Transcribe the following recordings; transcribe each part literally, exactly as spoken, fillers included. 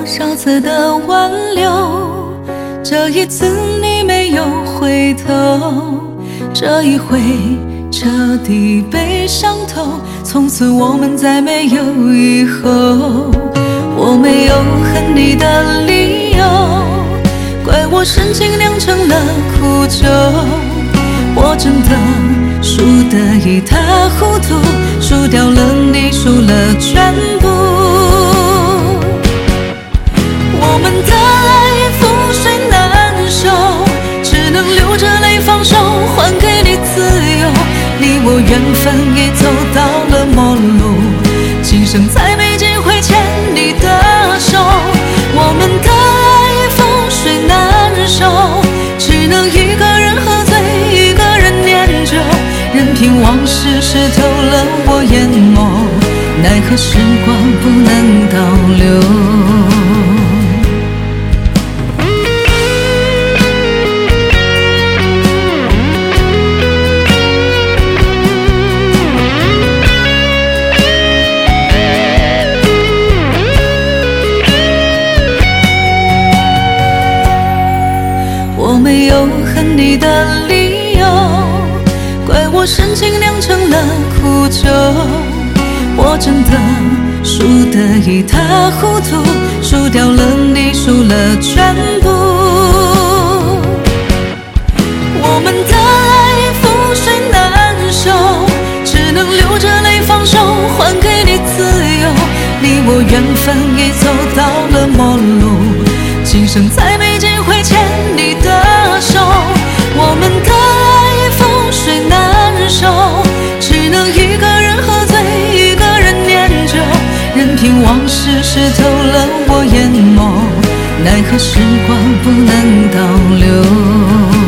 少次的挽留，这一次你没有回头，这一回彻底被伤透，从此我们再没有以后。我没有恨你的理由，怪我深情酿成了苦酒，我真的输得一塌糊涂，输掉了你，输了全部。我们的爱覆水难收，只能流着泪放手，还给你自由。你我缘分已走到了末路，今生再没机会牵你的手。我们的爱覆水难收，只能一个人喝醉，一个人念旧，任凭往事湿透了我眼眸，奈何时光不能倒流。我没有恨你的理由，怪我深情酿成了苦酒，我真的输得一塌糊涂，输掉了你，输了全部。我们的爱覆水难收，只能流着泪放手，还给你自由。你我缘分已走到了末路，今生再没机会牵你的手。我们的爱覆水难收，只能一个人喝醉，一个人念旧，任凭往事湿透了我眼眸，奈何时光不能倒流。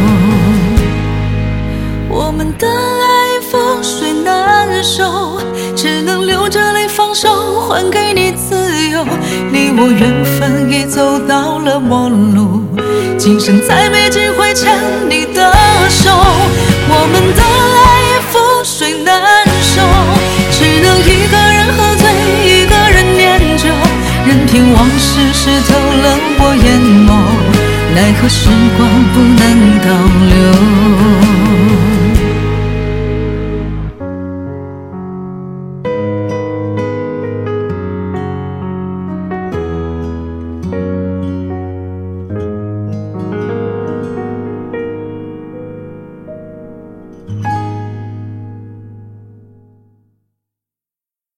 我们的爱覆水难收，只能流着泪放手，还给你自由。你我缘分已走到了末路，今生再没机会牵你的手。我们的爱覆水难收，只能一个人喝醉，一个人念旧，任凭往事湿透了我眼眸，奈何时光不能倒流。